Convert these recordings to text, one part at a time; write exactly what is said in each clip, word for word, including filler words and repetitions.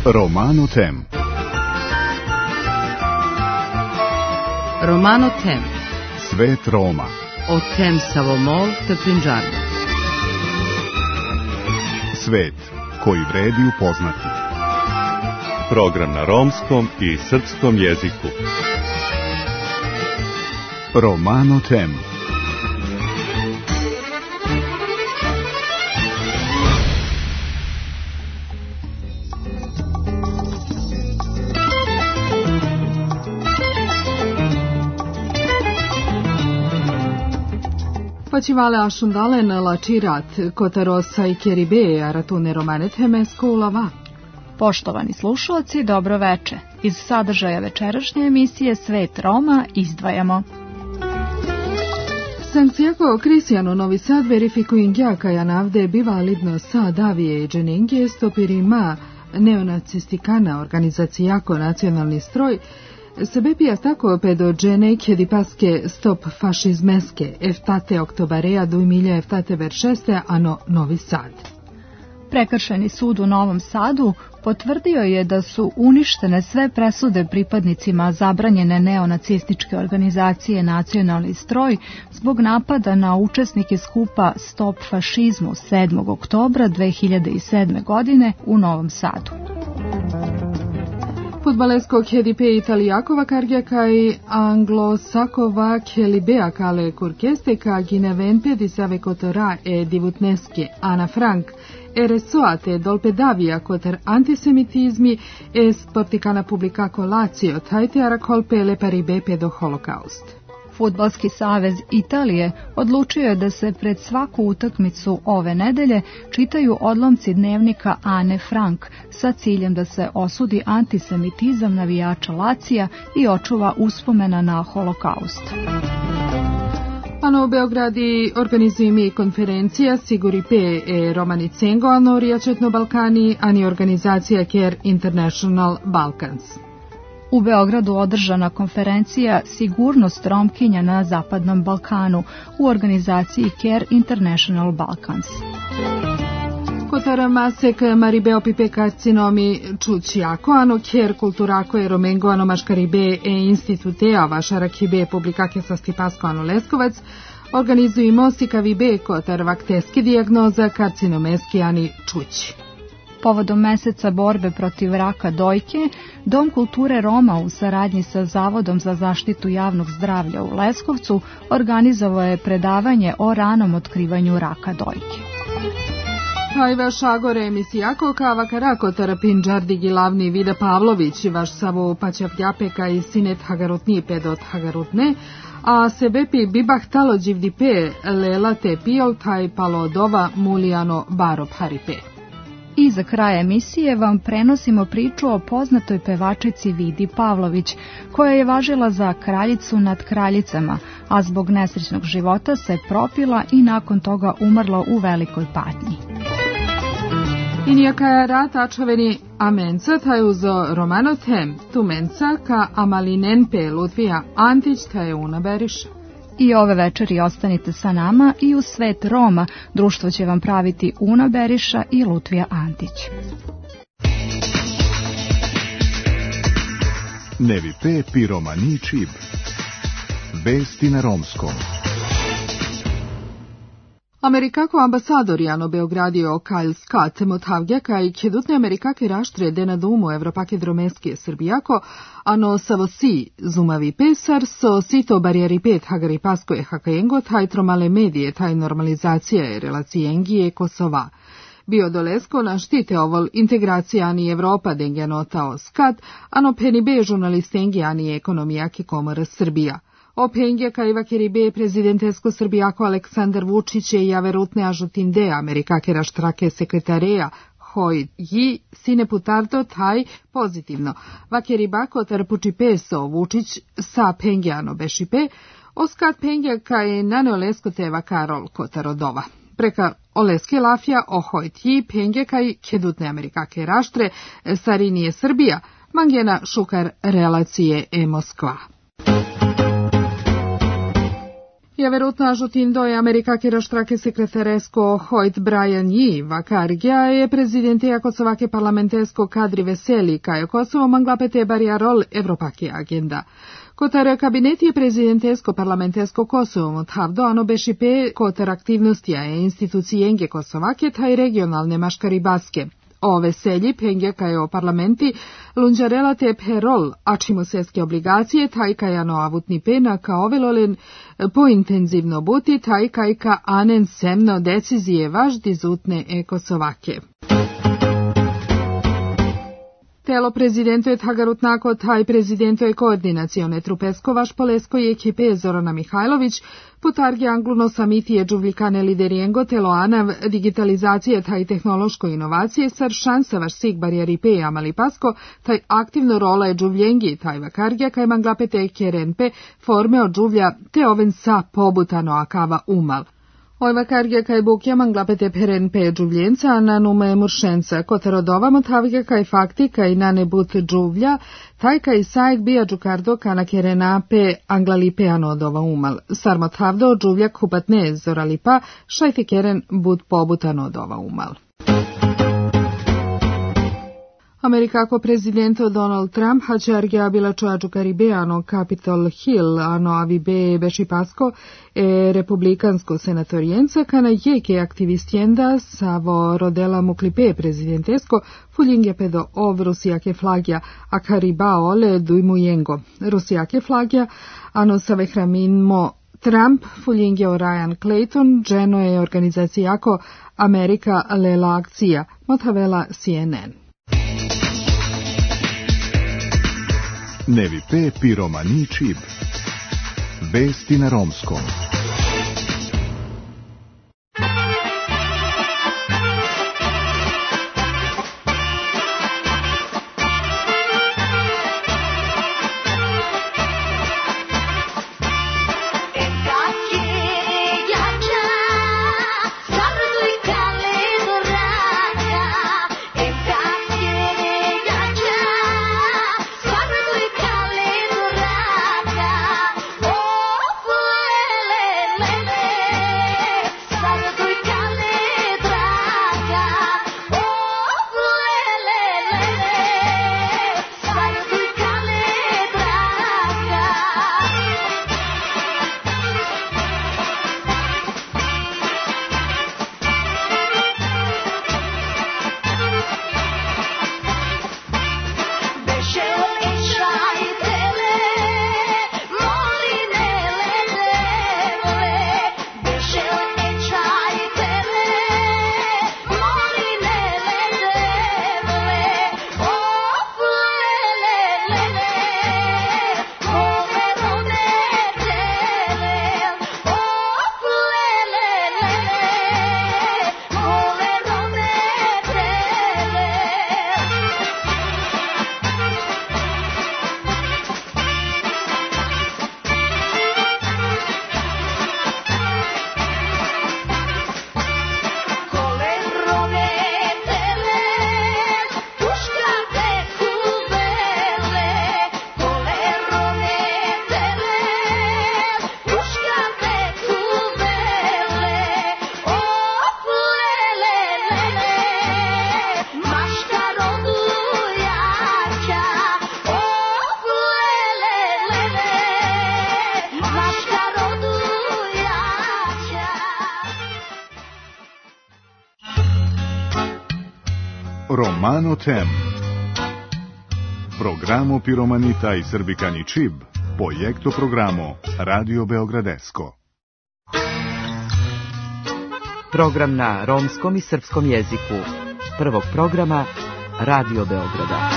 Romano Tem. Romano Tem. Svet Roma. O tem Savomol te Punjab. Svet koji vredi upoznati. Program na romskom i srpskom jeziku. Romano Tem. Facivale asciundale la cirat, Kotarosa i Keribe, Aratune Romanetheme, Skulava. Poštovani slušalci, dobro veče. Iz sadržaja večerašnje emisije Svet Roma izdvajamo. Sankcijako Kristiano Novi Sad verifikuingja kaja navde bi validno sa davije i dženingje stopirima neonacistikana organizacijako nacionalni stroj, sebe pija tako pedo džene kjedipaske stop fašizmeske eftate oktobarea du milja eftate veršeste ano Novi Sad. Prekršajni sud u Novom Sadu potvrdio je da su uništene sve presude pripadnicima zabranjene neonacističke organizacije Nacionalni stroj zbog napada na učesnike skupa Stop fašizmu sedmog oktobra dve hiljade sedme. godine u Novom Sadu. Futbaleskog Hedipe Italijakova kargjaka i anglosakova Kelibea kale kurkeste ka ginevente di save kotora e divutneske Ana Frank e resoate dolpedavia kotar antisemitizmi e sporticana publicako Lazio tajte arakolpe le paribe pedo holokaust. Fudbalski savez Italije odlučio je da se pred svaku utakmicu ove nedelje čitaju odlomci dnevnika Ane Frank sa ciljem da se osudi antisemitizam navijača Lacija i očuva uspomena na holokaust. Ano u Beogradi organizuju mi konferencija Siguripe e Romani Cengo ano Rijačetno Balkani, ani organizacija Care International Balkans. U Beogradu održana konferencija Sigurnost Romkinja na Zapadnom Balkanu u organizaciji Care International Balkans. Kotara masek maribeo pipe karcinomi čućiako, ano Care kulturako e romengo ano maškaribe e institutea vašarakibe publikake sa Stipasko ano Leskovac, organizuju mostika vibe kotar vakteski dijagnoza karcinomeski ani čući. Povodom meseca borbe protiv raka dojke, Dom kulture Roma u saradnji sa Zavodom za zaštitu javnog zdravlja u Leskovcu organizovao je predavanje o ranom otkrivanju raka dojke. Hajva šagore emisijako kava karako terapin džardigi lavni Vida Pavlović, vaš savo paćavljapeka i sinet hagarutni pedot hagarutne, a sebepi bibah talo dživdipe lela te pijol taj palodova mulijano barop haripe. I za kraj emisije vam prenosimo priču o poznatoj pevačici Vidi Pavlović, koja je važila za kraljicu nad kraljicama, a zbog nesrećnog života se propila i nakon toga umrla u velikoj patnji. I nijaka rata čoveni amenca taj uzo Romano Tem, tu menca ka amalinenpe Lutvija Antić taj unaberiša. I ove večeri ostanite sa nama i u Svet Roma. Društvo će vam praviti Una Beriša i Lutvija Antić. Nevi pe pi romani čib. Vesti na romskom. Amerikako ambasador Jano Beogradio Kyle Scott motavgjaka i kjedutne Amerikake raštre de na dumu Evropake dromeske Srbijako, ano savosi zumavi pesar so sito barijeri pet hagari pasko je hakajengo taj tromale medije taj normalizacija je relacijengije Kosova. Bio dolesko na štite ovol integracija ani Evropa denga notao Scott, ano penibe žurnalistengi ani ekonomijaki komora Srbija. Opengja kajva keribe prezidentesko Srbijako Aleksandar Vučić je javerutne ažutinde Amerikake raštrake sekretareja hoj ji sine putarto taj pozitivno. Vakeribako tarpuči peso Vučić sa pengjano bešipe, oskat pengja kaj nane olesko teva Karol Kotarodova. Preka oleske lafja ohoj ti pengja kaj kedutne Amerikake raštre sarinije Srbija, mangena šukar relacije e Moskva. veroutno ajutindo e America che raštrake sekretaresko Hoyt Brian Yi vakargja je prezidentija kosovake parlamentesko kadri veseli kajo Kosovo manglapete bariarol Evropake agenda. Kotar kabineti prezidentesko parlamentesko Kosovo odhavdo ano bešipe kotar aktivnostija e institucijenge Kosovake taj regionalne maškaribaske. O veselji pengja kajo parlamenti lunđarela te perol, a čimoseske obligacije taj kajano avutni pena ka ovelolen pointenzivno buti taj kajka anen semno decizije vaš dizutne e Kosovake. Telo prezidento je tagarutnako taj prezidento je koordinacione trupesko vaš polesko i ekipe Zorana Mihajlović, putargi angluno samitije džuvljikane liderijengo telo anav digitalizacije taj tehnološko inovacije sar šansa vaš sig barijeripe i amalipasko taj aktivno rola je džuvljengi taj vakargja kaj manglapete kerenpe forme od džuvlja te oven sa pobutano akava umal. Oj vakargja kaj bukja manglapete peren pe džuvljenca na nume muršenca, kotarodova motavga kaj fakti kaj na nebut džuvlja, taj kaj sajek bija džukardo kana kerena pe anglalipe anodova umal. Sar motavdo džuvlja kupatne zoralipa, šajti keren bud pobut anodova umal. Amerikako prezidento Donald Trump hačargja bila čoađu Karibeano Capitol Hill, ano avibe bešipasko e republikansko senatorijenca, kana jeke aktivistjenda savo rodela muklipe prezidentesko fuljinge pedo ov rusijake flagja, a Karibao le dujmujengo. Rusijake flagja, ano savehraminmo Trump fuljinge o Ryan Clayton, dženo je organizacijako Amerika lela akcija, motavela C N N. Nevi pe piromani čib. Vesti na romskom. Romano Tem. Programo Piromanita i Srbikani Čib, projekto programo Radio Beogradesko. Program na romskom i srpskom jeziku. Prvog programa Radio Beograda.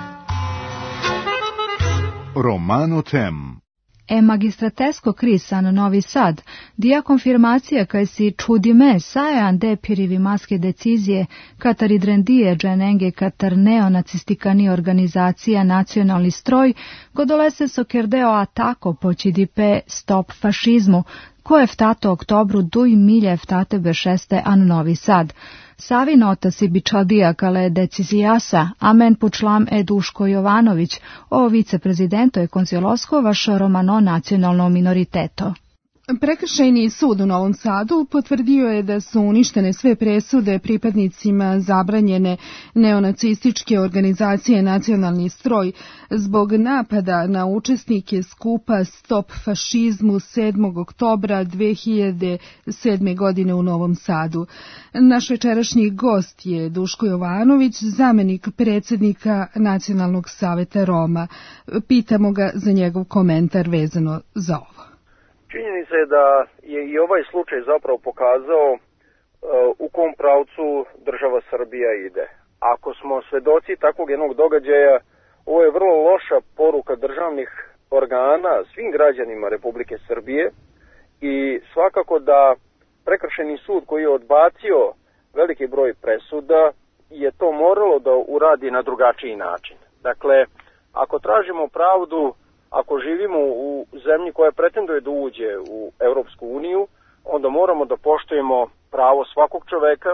Romano Tem. E magistratesco Crisan Novi Sad, dia konfirmacija kaj si čudime sajan de pirivi maske decizije katar idrendije dženenge katar neonacistikani organizacija Nacionalni stroj, godolese so kerdeo atako počidipe stop fašizmu, koje vtato oktobru duj milje vtate bešeste an Novi Sad. Savi nota si bičaldija kale decizijasa, amen počlam e Duško Jovanović, o viceprezidento e konsiolosko vaš romano nacionalno minoriteto. Prekršajni sud u Novom Sadu potvrdio je da su uništene sve presude pripadnicima zabranjene neonacističke organizacije Nacionalni stroj zbog napada na učesnike skupa Stop fašizmu sedmog oktobra dve hiljade sedme. godine u Novom Sadu. Naš večerašnji gost je Duško Jovanović, zamenik predsjednika Nacionalnog saveta Roma. Pitamo ga za njegov komentar vezano za ovo. Činjenica je da je i ovaj slučaj zapravo pokazao uh, u kom pravcu država Srbija ide. Ako smo svedoci takvog jednog događaja, ovo je vrlo loša poruka državnih organa svim građanima Republike Srbije i svakako da Prekršajni sud koji je odbacio veliki broj presuda je to moralo da uradi na drugačiji način. Dakle, ako tražimo pravdu, ako živimo u zemlji koja pretenduje da uđe u Europsku uniju, onda moramo da poštujemo pravo svakog čoveka,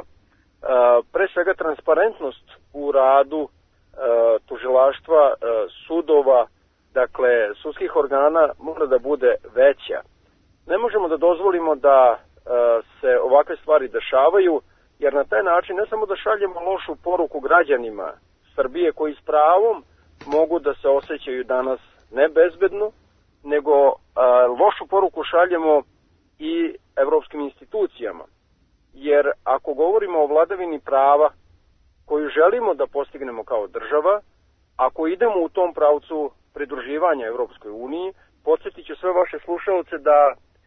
pre svega transparentnost u radu tužilaštva, sudova, dakle sudskih organa mora da bude veća. Ne možemo da dozvolimo da se ovakve stvari dešavaju, jer na taj način ne samo da šaljemo lošu poruku građanima Srbije koji s pravom mogu da se osjećaju danas ne bezbedno, nego a, lošu poruku šaljemo i evropskim institucijama. Jer ako govorimo o vladavini prava koju želimo da postignemo kao država, ako idemo u tom pravcu pridruživanja Evropskoj uniji, podsjetit ću sve vaše slušalce da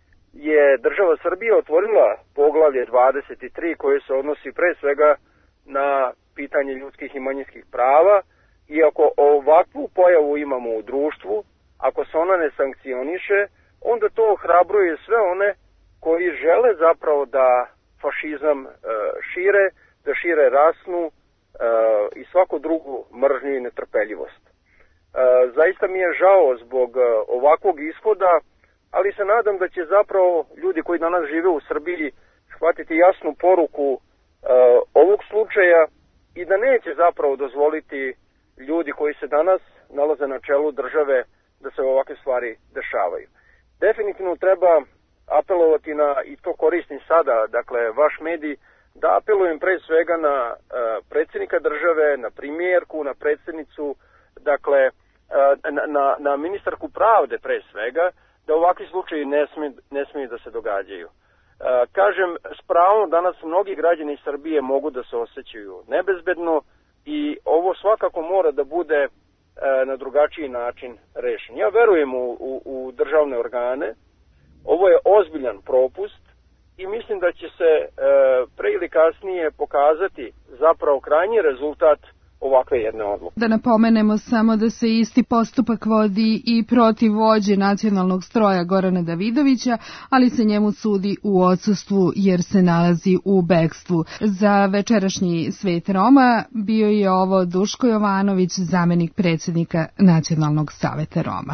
je država Srbija otvorila poglavlje dvadeset tri koje se odnosi pre svega na pitanje ljudskih i manjinskih prava, i ako ovakvu pojavu imamo u društvu, ako se ona ne sankcioniše, onda to ohrabruje sve one koji žele zapravo da fašizam e, šire, da šire rasnu e, i svaku drugu mržnju i netrpeljivost. E, zaista mi je žao zbog e, ovakvog ishoda, ali se nadam da će zapravo ljudi koji danas žive u Srbiji shvatiti jasnu poruku e, ovog slučaja i da neće zapravo dozvoliti ljudi koji se danas nalaze na čelu države da se ovakve stvari dešavaju. Definitivno treba apelovati na, i to koristim sada, dakle vaš medij, da apelujem pre svega na uh, predsjednika države, na premijerku, na predsjednicu, dakle uh, na, na, na ministarku pravde pre svega, da ovakvi slučaji ne smiju, ne smiju da se događaju. Uh, kažem, s pravom danas mnogi građani Srbije mogu da se osjećaju nebezbedno, i ovo svakako mora da bude e, na drugačiji način rešen. Ja verujem u, u, u državne organe, ovo je ozbiljan propust i mislim da će se e, pre ili kasnije pokazati zapravo krajnji rezultat ovakve jedne odluke. Da napomenemo samo da se isti postupak vodi i protiv vođe nacionalnog stroja Gorana Davidovića, ali se njemu sudi u odsustvu jer se nalazi u bekstvu. Za večerašnji Svet Roma bio je ovo Duško Jovanović, zamenik predsjednika Nacionalnog saveta Roma.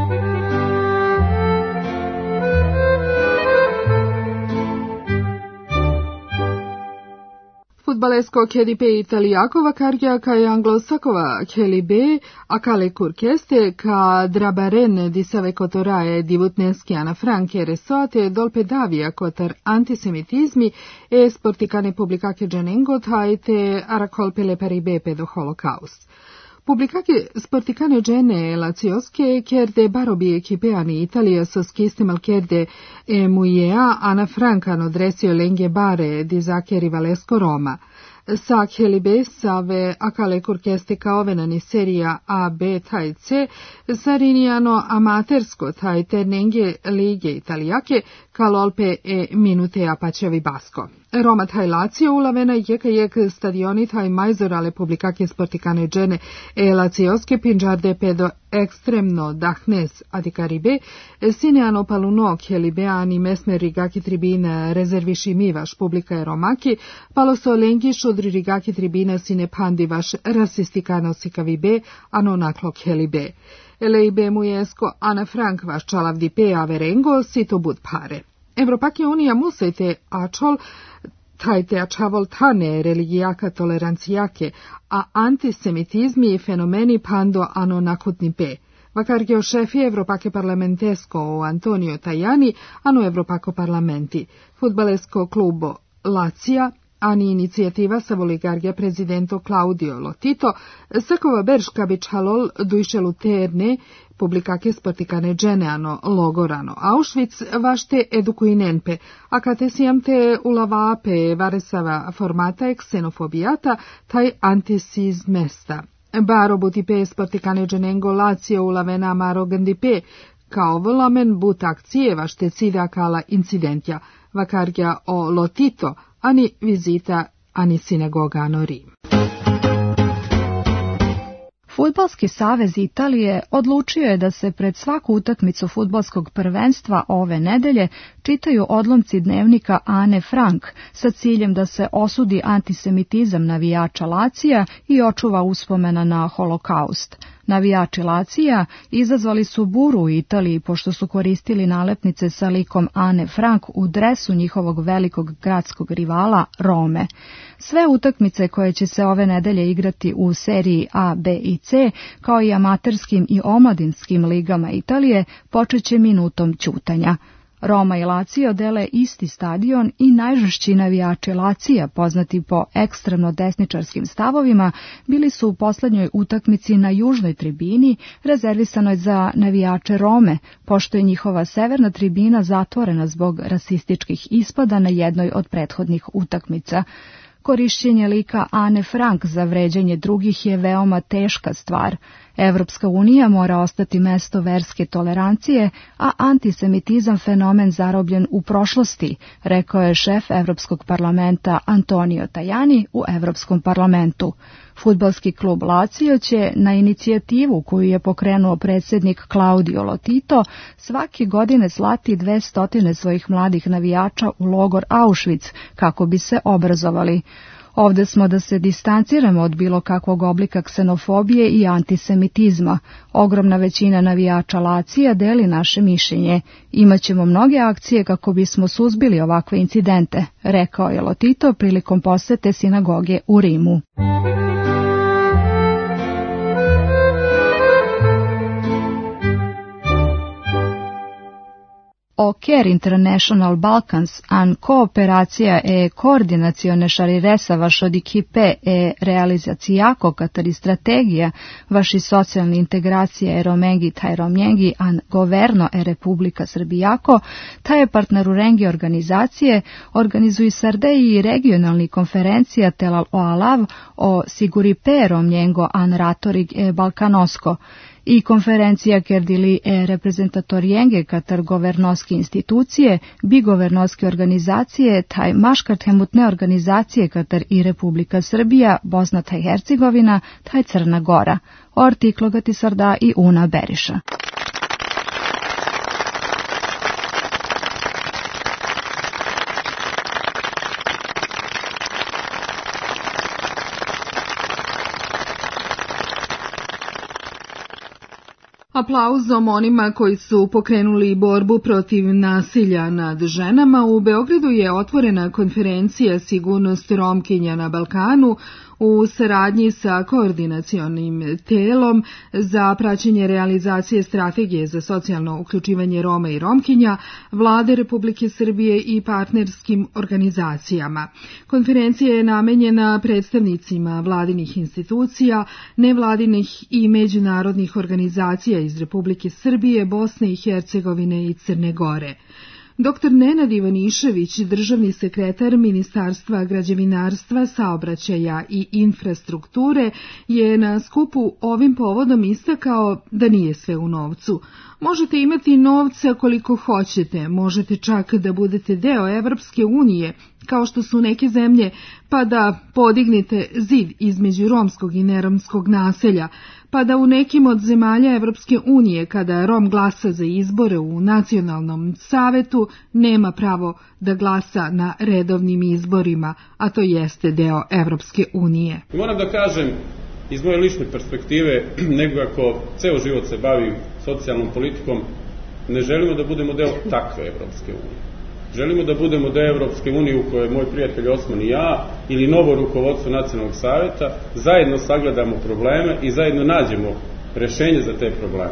Futbalesko Kedipe Italijakova Karjaka e anglosakova Kelibe, Akale Kurkeste, ka Drabaren di Save Kotorae divutneski Ana Franche Resoate dolpe Davia kotar antisemitizmi e sporticane publicake Gianengo taite aracolpele paribe pedo Holocaust. Publicake sporticane gene lazioske chiede barobi echipeani Italia soschiste malchiede e muiea Ana Franca nodresio lenghe bare di Zacche Rivalesco Roma. Sa Kelibe save Akale Kurkeste kaovenani serija A, B, taj C, sariniano amatersko taj te nenghe lige Italijake, kalolpe e minute apačevi basko. Roma taj Lazio ulavena jeka jek stadioni taj majzorale publicake sporticane gene e lazioske pingiarde pedo ekstremno dahnes adicaribe, sineano paluno Kelibeani mesme rigaki tribina rezerviši mivaš publika e romaki, paloso lengi šudri rigaki tribina sine pandivaš rasistikano sikavibe, ano naklo Kelibe. Eleibe mujesko Ana Frank vaš čalavdi pe averengo sito bud pare. Evropake unija musajte ačol tajte ačavol tane religijaka tolerancijake, a antisemitizmi i fenomeni pando ano nakutni pe. Vacargio šefi Evropake parlamentesco o Antonio Tajani, ano Evropako parlamenti. Fudbalesko klubo Lazija, ani inicijativa sa voligargija prezidento Claudio Lotito, sakova berš kabič halol duiše luterne, publikake sportikane dženeano logorano. Auschwitz vašte edukuinenpe, a kate siamte ulavape varesava formata e ksenofobijata, taj antisizmesta. Baro butipe sportikane dženengo Lazio ulavena amaro gandipe, kao volamen but akcije vašte cida kala incidentja, vakargja o Lotito, ani vizita, ani sinagoga ano Rim. Fudbalski savez Italije odlučio je da se pred svaku utakmicu fudbalskog prvenstva ove nedelje čitaju odlomci dnevnika Ane Frank sa ciljem da se osudi antisemitizam navijača Lazija i očuva uspomena na holokaust. Navijači Lazija izazvali su buru u Italiji pošto su koristili nalepnice sa likom Ane Frank u dresu njihovog velikog gradskog rivala Rome. Sve utakmice koje će se ove nedelje igrati u seriji A, B i C, kao i amaterskim i omladinskim ligama Italije, počeće minutom ćutanja. Roma i Lazio dele isti stadion i najžešći navijači Lazija, poznati po ekstremno desničarskim stavovima, bili su u poslednjoj utakmici na južnoj tribini, rezervisanoj za navijače Rome, pošto je njihova severna tribina zatvorena zbog rasističkih ispada na jednoj od prethodnih utakmica. Korišćenje lika Ane Frank za vređanje drugih je veoma teška stvar. Evropska unija mora ostati mesto verske tolerancije, a antisemitizam fenomen zarobljen u prošlosti, rekao je šef Evropskog parlamenta Antonio Tajani u Evropskom parlamentu. Fudbalski klub Lazio će na inicijativu koju je pokrenuo predsjednik Claudio Lotito svake godine slati dvestotine svojih mladih navijača u logor Auschwitz kako bi se obrazovali. Ovde smo da se distanciramo od bilo kakvog oblika ksenofobije i antisemitizma. Ogromna većina navijača Lazija deli naše mišljenje. Imaćemo mnoge akcije kako bismo suzbili ovakve incidente, rekao je Lotito prilikom posete sinagoge u Rimu. O C A R E International Balkans an cooperația e coordinazione resa vašo dichipe e realizacijako kateri strategija vaši socijalni integracija e romengi taj romnjengi an governo e Republika Srbijako, taj je partner u rengi organizacije, organizuju sardeji i regionalni konferencija telal o alav o siguripe romnjengo an ratorig e Balkanosko, i konferencija kerdili e reprezentatorienge katar governoski institucije, bi governoske organizacije, taj maškart hemutne organizacije katar i Republika Srbija, Bosna taj Hercegovina, taj Crna Gora. O artiklo gati sarda i Una Beriša. Aplauzom onima koji su pokrenuli borbu protiv nasilja nad ženama, u Beogradu je otvorena konferencija Sigurnost Romkinja na Balkanu u saradnji sa koordinacionim telom za praćenje realizacije strategije za socijalno uključivanje Roma i Romkinja, Vlade Republike Srbije i partnerskim organizacijama. Konferencija je namenjena predstavnicima vladinih institucija, nevladinih i međunarodnih organizacija iz Republike Srbije, Bosne i Hercegovine i Crne Gore. Doktor Nenad Ivanišević, državni sekretar Ministarstva građevinarstva, saobraćaja i infrastrukture, je na skupu ovim povodom istakao da nije sve u novcu. Možete imati novca koliko hoćete, možete čak da budete deo Evropske unije, kao što su neke zemlje, pa da podignete zid između romskog i neromskog naselja, pa da u nekim od zemalja Evropske unije, kada Rom glasa za izbore u nacionalnom savetu, nema pravo da glasa na redovnim izborima, a to jeste deo Evropske unije. Moram da kažem, iz moje lične perspektive, nego ako ceo život se bavi socijalnom politikom, ne želimo da budemo deo takve Evropske unije. Želimo da budemo deo Evropske unije u kojoj moj prijatelj Osman i ja ili novo rukovodstvo Nacionalnog saveta zajedno sagledamo probleme i zajedno nađemo rešenje za te probleme.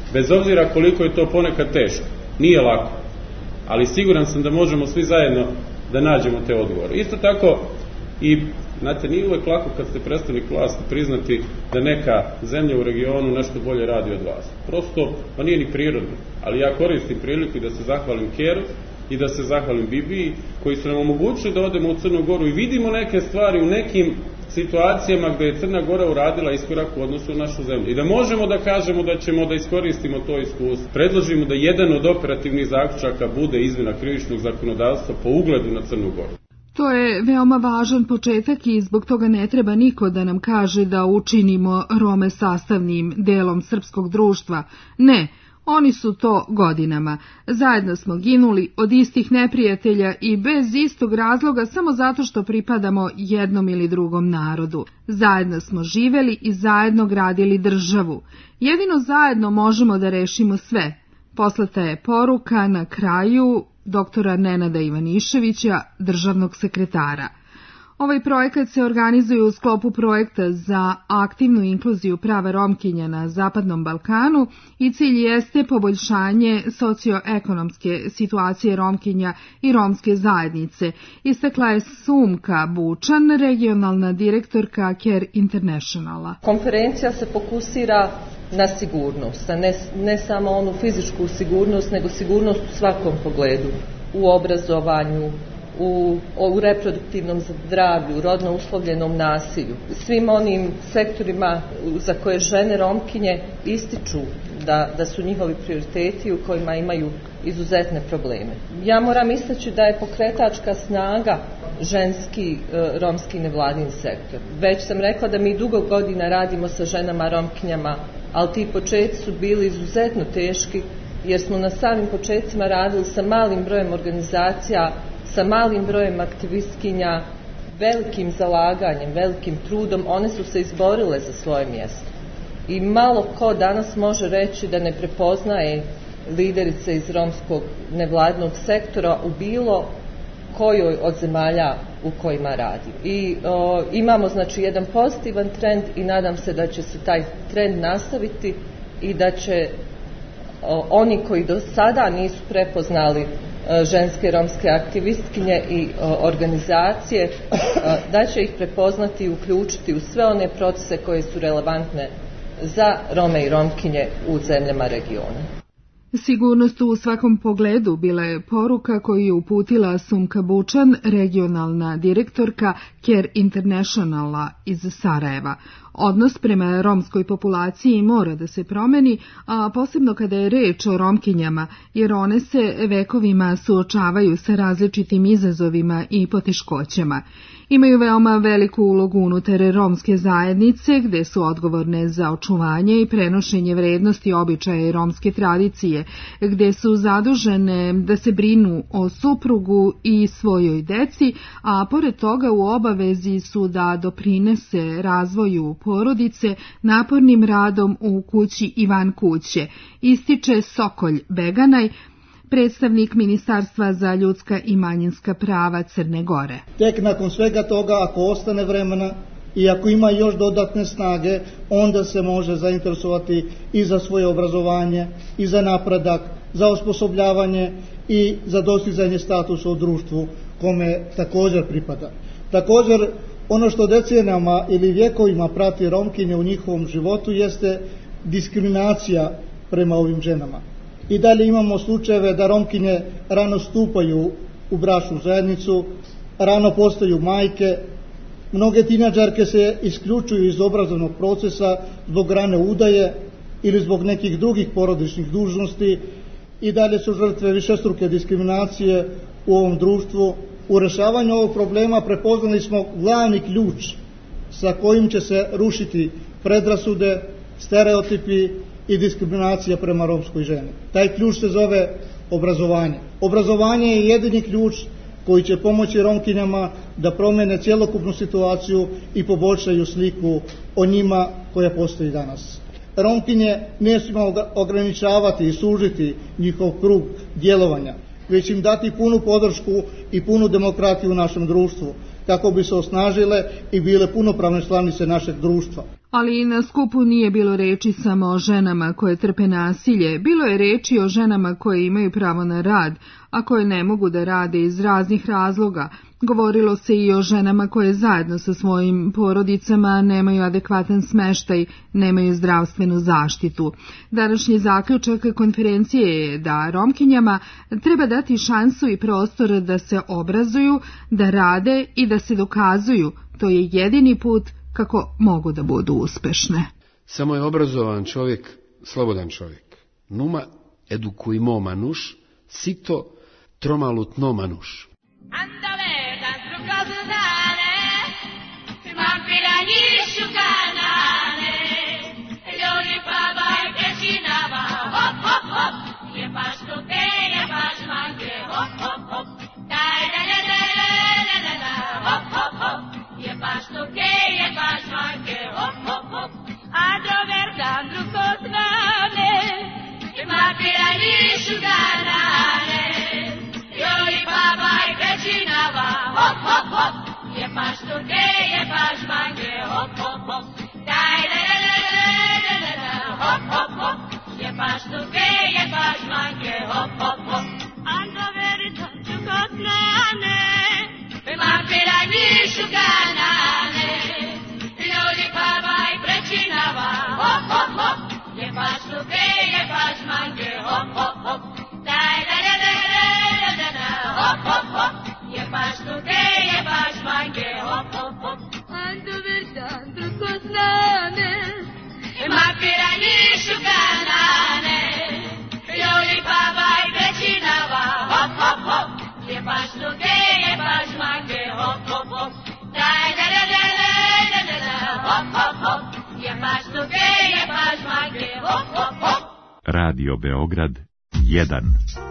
Bez obzira koliko je to ponekad teško. Nije lako. Ali siguran sam da možemo svi zajedno da nađemo te odgovore. Isto tako, i znate, nije uvek lako kad ste predstavnik vlasti priznati da neka zemlja u regionu nešto bolje radi od vas. Prosto, pa nije ni prirodno. Ali ja koristim priliku da se zahvalim Keru i da se zahvalim Bibiji, koji su nam omogućili da odemo u Crnu Goru i vidimo neke stvari u nekim situacijama gde je Crna Gora uradila iskorak u odnosu na našu zemlju. I da možemo da kažemo da ćemo da iskoristimo to iskustvo. Predložimo da jedan od operativnih zaključaka bude izmena krivičnog zakonodavstva po ugledu na Crnu Goru. To je veoma važan početak i zbog toga ne treba niko da nam kaže da učinimo Rome sastavnim delom srpskog društva. Ne, oni su to godinama. Zajedno smo ginuli od istih neprijatelja i bez istog razloga samo zato što pripadamo jednom ili drugom narodu. Zajedno smo živeli i zajedno gradili državu. Jedino zajedno možemo da rešimo sve. Poslata je poruka na kraju doktora Nenada Ivaniševića, državnog sekretara. Ovaj projekat se organizuje u sklopu projekta za aktivnu inkluziju prava Romkinja na Zapadnom Balkanu i cilj jeste poboljšanje socioekonomske situacije Romkinja i romske zajednice, istakla je Sumka Bučan, regionalna direktorka Care Internationala. Konferencija se fokusira na sigurnost, a ne, ne samo onu fizičku sigurnost, nego sigurnost u svakom pogledu, u obrazovanju, u, u reproduktivnom zdravlju, u rodno uslovljenom nasilju, svim onim sektorima za koje žene Romkinje ističu da, da su njihovi prioriteti u kojima imaju izuzetne probleme. Ja moram istaći da je pokretačka snaga ženski e, romski nevladin sektor. Već sam rekla da mi dugo godina radimo sa ženama Romkinjama, ali ti početci su bili izuzetno teški jer smo na samim početcima radili sa malim brojem organizacija, sa malim brojem aktivistkinja, velikim zalaganjem, velikim trudom. One su se izborile za svoje mjesto. I malo ko danas može reći da ne prepoznaje liderice iz romskog nevladinog sektora u bilo kojoj od zemalja u kojima radi. I o, imamo znači jedan pozitivan trend i nadam se da će se taj trend nastaviti i da će o, oni koji do sada nisu prepoznali o, ženske romske aktivistkinje i o, organizacije, o, da će ih prepoznati i uključiti u sve one procese koje su relevantne za Rome i Romkinje u zemljama regiona. Sigurnost u svakom pogledu bila je poruka koju je uputila Sumka Bučan, regionalna direktorka Care Internationala iz Sarajeva. Odnos prema romskoj populaciji mora da se promeni, a posebno kada je reč o Romkinjama, jer one se vekovima suočavaju sa različitim izazovima i poteškoćama. Imaju veoma veliku ulogu unutar romske zajednice, gde su odgovorne za očuvanje i prenošenje vrednosti običaja i romske tradicije, gde su zadužene da se brinu o suprugu i svojoj deci, a pored toga u obavezi su da doprinese razvoju porodice napornim radom u kući i van kuće, ističe Sokolj Beganaj, predstavnik Ministarstva za ljudska i manjinska prava Crne Gore. Tek nakon svega toga, ako ostane vremena i ako ima još dodatne snage, onda se može zainteresovati i za svoje obrazovanje, i za napredak, za osposobljavanje i za dostizanje statusa u društvu kome također pripada. Također, ono što decenijama ili vjekovima prati Romkinje u njihovom životu jeste diskriminacija prema ovim ženama. I dalje imamo slučajeve da Romkinje rano stupaju u bračnu zajednicu, rano postaju majke, mnoge tinađarke se isključuju iz obrazovnog procesa zbog rane udaje ili zbog nekih drugih porodičnih dužnosti i dalje su žrtve višestruke diskriminacije u ovom društvu. U rešavanju ovog problema prepoznali smo glavni ključ sa kojim će se rušiti predrasude, stereotipi i diskriminacija prema romskoj ženi. Taj ključ se zove obrazovanje. Obrazovanje je jedini ključ koji će pomoći Romkinjama da promene cjelokupnu situaciju i poboljšaju sliku o njima koja postoji danas. Romkinje ne smijemo ograničavati i sužiti njihov krug djelovanja, već im dati punu podršku i punu demokratiju u našem društvu, kako bi se osnažile i bile punopravne članice našeg društva. Ali i na skupu nije bilo reči samo o ženama koje trpe nasilje, bilo je reči o ženama koje imaju pravo na rad, a koje ne mogu da rade iz raznih razloga. Govorilo se i o ženama koje zajedno sa svojim porodicama nemaju adekvatan smeštaj, nemaju zdravstvenu zaštitu. Današnji zaključak konferencije je da Romkinjama treba dati šansu i prostor da se obrazuju, da rade i da se dokazuju. To je jedini put kako mogu da budu uspešne. Samo je obrazovan čovjek slobodan čovjek. Numa edukujmo manuš, sito tromalutno manuš. Radio Beograd jedan.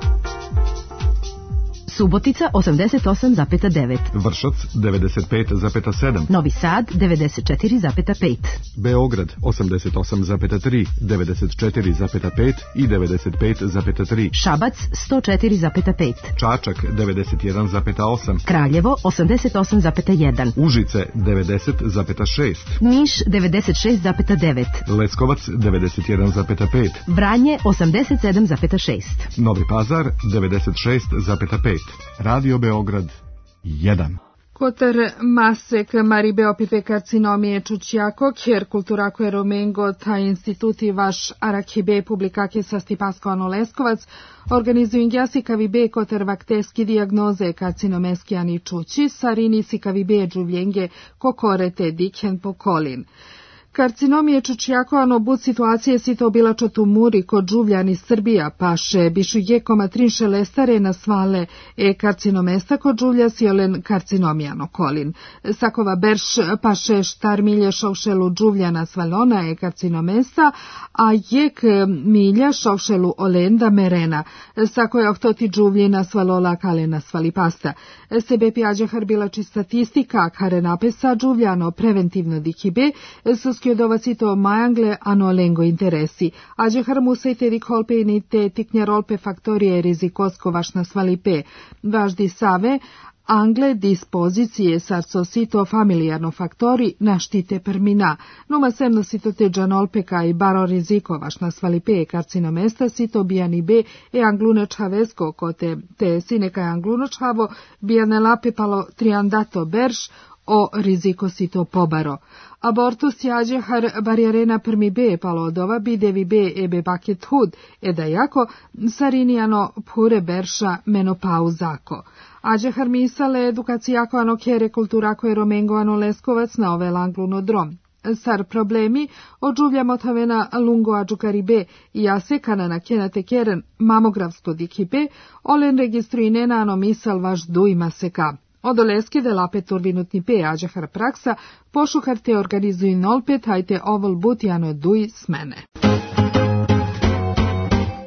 Subotica osamdeset osam zarez devet. Vršac devedeset pet zarez sedam. Novi Sad devedeset četiri zarez pet. Beograd osamdeset osam zarez tri, devedeset četiri zarez pet i devedeset pet zarez tri. Šabac sto četiri zarez pet. Čačak devedeset jedan zarez osam. Kraljevo osamdeset osam zarez jedan. Užice devedeset zarez šest. Niš devedeset šest zarez devet. Leskovac devedeset jedan zarez pet. Vranje osamdeset sedam zarez šest. Novi Pazar devedeset šest zarez pet. Radio Beograd jedan. Kotar Masek, Maribeo Pipe karcinomije Čučjako, Kjer kulturako je Romengo, taj instituti vaš Arakibe publikake sa Stipasko Ano Leskovac, organizuju ingjasi kavibe kotar vakteski diagnoze karcinomeski ani Čuči, sarini si kavibe džuvljenge kokorete dikhen pokolin. Karcinomije Čučjako ano bud situacije si to bila čotumuri kod džuvljani Srbija, paše bišuje komatrinše lestare na svale e karcinomesta kod džuvlja sjolen karcinomijano kolin. Sakova berš paše štar milje šovšelu džuvljana svalona e karcinomesta, a jek milja šovšelu olenda merena. Sako je ohtoti džuvljena svalola kalena svalipasta. Sebe pjađahar bila či statistika, kare napesa džuvljano preventivno dikibe, suski odovacito majangle ano lengo interesi. Ađehar musajte dik holpe i te tiknjarolpe faktorije rizikosko vašna svalipe. Važdi save, angle dispozicije sarcosito familijarno faktori naštite permina. Numa semno sito te džanolpeka i baro riziko vašna svalipe karcinomesta sito bijani be e anglunočhavesko kote te sineka anglunočhavo bijane lape palo triandato berš o riziko sito pobaro. Abortus jađehar barjarena prmi be palodova bidevi be ebe baket hud, eda jako sarinijano pure berša menopauzako. Ađehar misale edukacijako ano kere kulturako je Romengo ano Leskovac na ove langluno drom. Sar problemi odžuvlja motavena lungo ađukaribe i jasekana na kenate keren mamografsko dikibe, olen registruinena ano misal vaš dujma seka. Od oleski de lape turvinutni pe ađahar praksa, pošuhar te organizuju nolpet, hajte ovol butjano duj smene.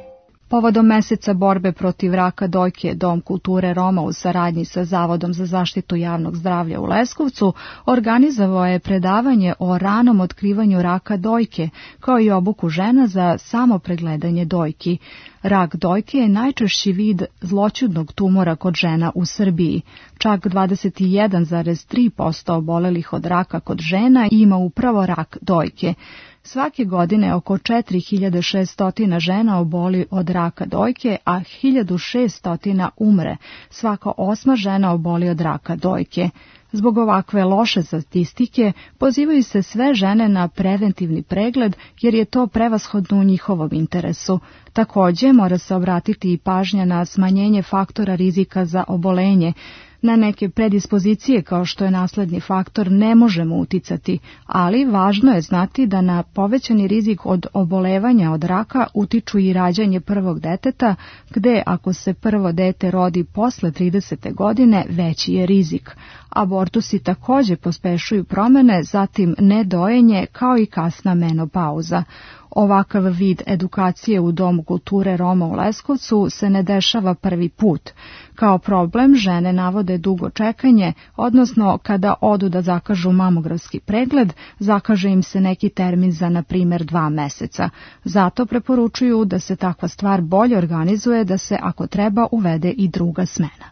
Povodom meseca borbe protiv raka dojke, Dom kulture Roma u saradnji sa Zavodom za zaštitu javnog zdravlja u Leskovcu organizovao je predavanje o ranom otkrivanju raka dojke, kao i obuku žena za samopregledanje dojki. Rak dojke je najčešći vid zloćudnog tumora kod žena u Srbiji. Čak dvadeset jedan zarez tri posto obolelih od raka kod žena ima upravo rak dojke. Svake godine oko četiri hiljade šesto žena oboli od raka dojke, a hiljadu šesto umre. Svaka osma žena oboli od raka dojke. Zbog ovakve loše statistike pozivaju se sve žene na preventivni pregled jer je to prevashodno u njihovom interesu. Također mora se obratiti i pažnja na smanjenje faktora rizika za obolenje. Na neke predispozicije kao što je nasledni faktor ne možemo uticati, ali važno je znati da na povećani rizik od obolevanja od raka utiču i rađanje prvog deteta, gde ako se prvo dete rodi posle tridesete godine veći je rizik. Abortusi također pospešuju promene, zatim nedojenje kao i kasna menopauza. Ovakav vid edukacije u Domu kulture Roma u Leskovcu se ne dešava prvi put. Kao problem žene navode dugo čekanje, odnosno kada odu da zakažu mamografski pregled, zakaže im se neki termin za, na primjer, dva meseca. Zato preporučuju da se takva stvar bolje organizuje, da se ako treba uvede i druga smena.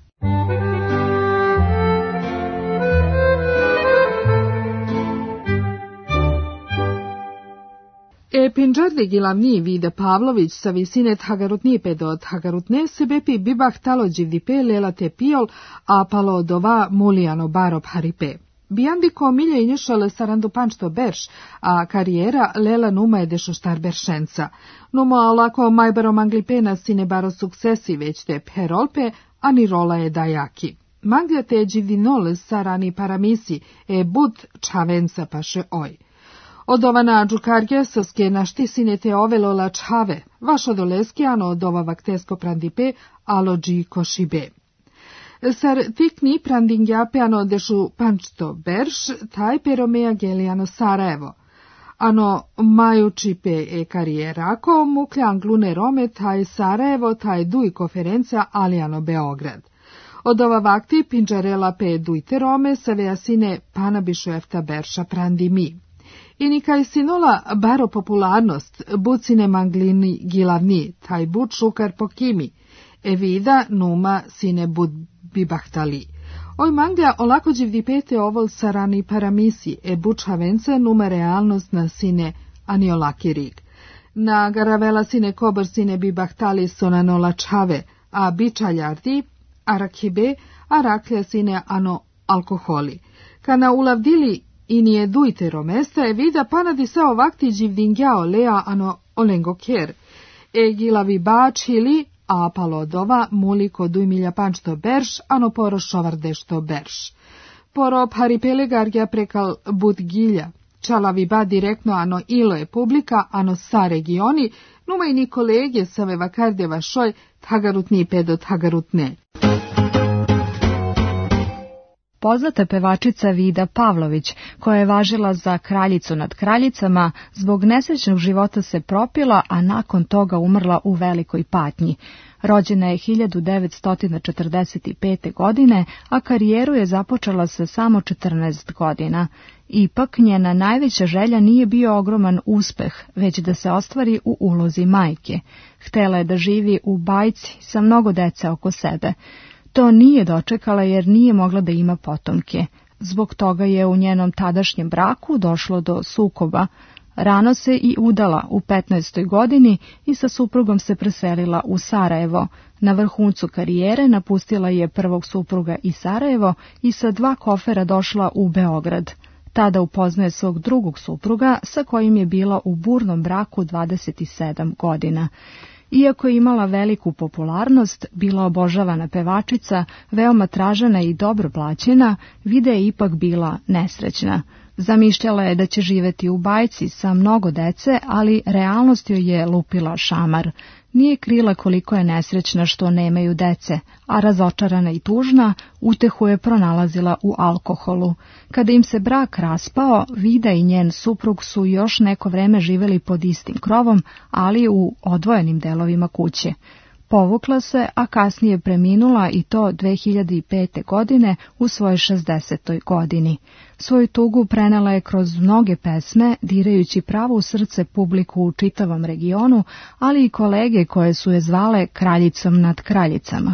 E Pinđardi Gilavni Vide Pavlović sa visine Thagarutnipe do Thagarutne sebepi bibak talo dživdipe lelate piol a palo dova mulijano barop haripe. Bijandiko milje inješale sarandu pančto berš, a karijera lela numa je dešoštar beršenca. Numa alako majbaro manglipena sine baro suksesi već te perolpe, a ni rola je dajaki. Manglja te dživdinol sarani paramisi e bud čavenca paše oj. Od ova na džukarge soske našti sinete ovelo la čave, vašo doleski ano od ova vaktesko prandipe, alo dži košibe. Sar tikni prandingjape ano dešu pančto berš, taj peromea gelijano Sarajevo. Ano majučipe e karijerako, mukljan glune Rome, taj Sarajevo, taj duj konferencija, ali ano Beograd. Od ova vakti pinđarela pe dujte Rome, sa vejasine panabišu efta berša prandimi. I nikaj sinola baro popularnost, bucine manglini gilavni, taj bud šukar po kimi, evida numa sine bud bibahtali. Oj manglja olako dživdipete ovol sarani paramisi, e bučavence numa realnost na sine aniolaki rig. Na garavela sine kobar sine bibahtali sonanola čave, a bičaljardi, arakibe, a raklja sine ano alkoholi. Kana ulavdili i nije dujte romesta e vida panadi se ovakti dživdingjao lea ano olengo ker. E gilavi bačili, a palodova muliko dujmilja pančto berš, ano poro šovardešto berš. Poro paripele gargja prekal bud gilja. Čalavi ba direktno ano ilo je publika, ano sa regioni, numa i ni kolege sa vevakardeva šoj, tagarutni pedo tagarutne. Poznata pevačica Vida Pavlović, koja je važila za kraljicu nad kraljicama, zbog nesrećnog života se propila, a nakon toga umrla u velikoj patnji. Rođena je hiljadu devetsto četrdeset pete. godine, a karijeru je započela sa samo četrnaest godina. Ipak njena najveća želja nije bio ogroman uspeh, već da se ostvari u ulozi majke. Htela je da živi u bajci sa mnogo dece oko sebe. To nije dočekala jer nije mogla da ima potomke. Zbog toga je u njenom tadašnjem braku došlo do sukoba. Rano se i udala u petnaestoj godini i sa suprugom se preselila u Sarajevo. Na vrhuncu karijere napustila je prvog supruga i Sarajevo i sa dva kofera došla u Beograd. Tada upoznaje svog drugog supruga sa kojim je bila u burnom braku dvadeset sedam godina. Iako je imala veliku popularnost, bila obožavana pevačica, veoma tražena i dobro plaćena, Vida je ipak bila nesrećna. Zamišljala je da će živeti u bajci sa mnogo dece, ali realnost joj je lupila šamar. Nije krila koliko je nesrećna što nemaju dece, a razočarana i tužna, utehu je pronalazila u alkoholu. Kada im se brak raspao, Vida i njen suprug su još neko vreme živeli pod istim krovom, ali u odvojenim delovima kuće. Povukla se, a kasnije preminula i to dve hiljade pete. godine u svojoj šezdesetoj godini. Svoju tugu prenela je kroz mnoge pesme, dirajući pravo u srce publiku u čitavom regionu, ali i kolege koje su je zvale kraljicom nad kraljicama.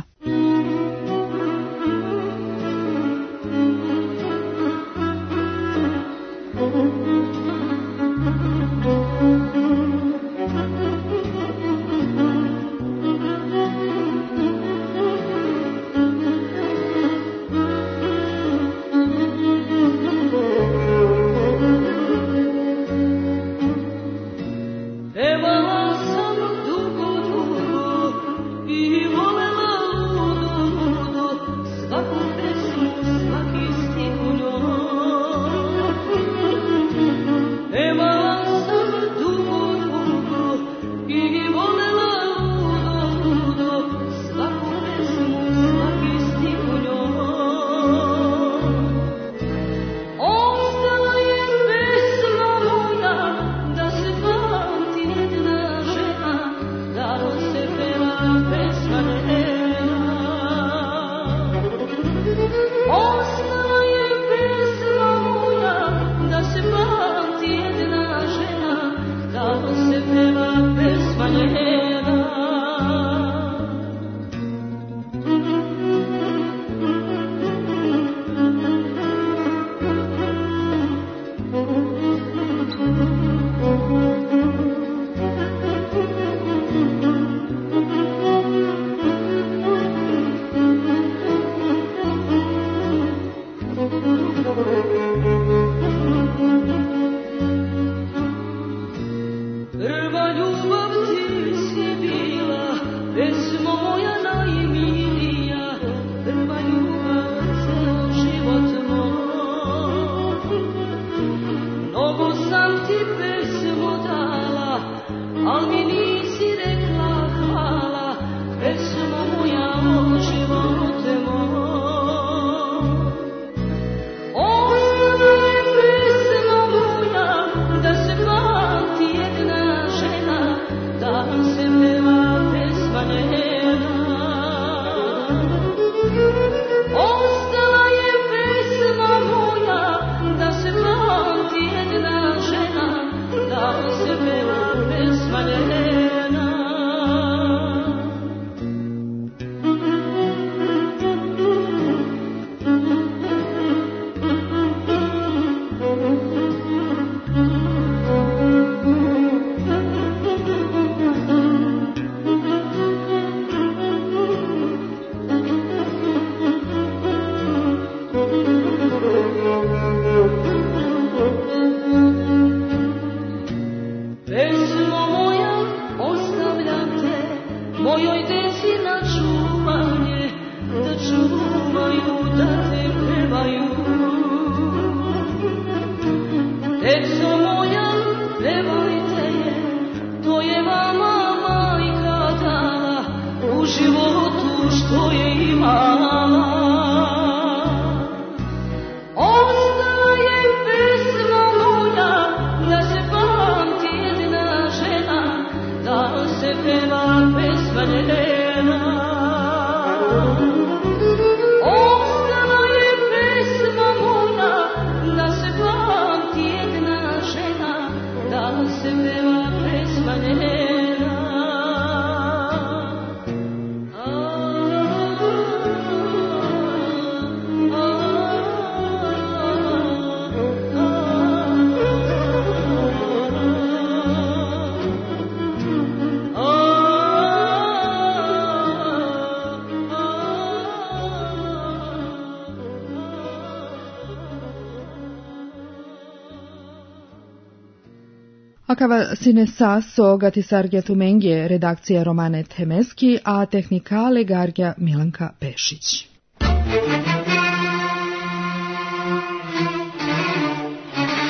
Acaba sine sasso gatisargja tumengje redakcija Romane Temeski, a tehnikale gargja Milanka Pešić.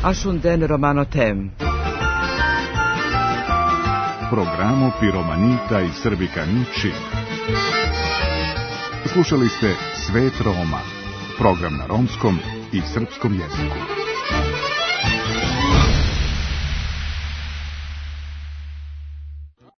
Ashunden Romano Tem. Programo Piromanita i Srbikani Čib. Slušali ste Svet Roma, program na romskom i srpskom jeziku.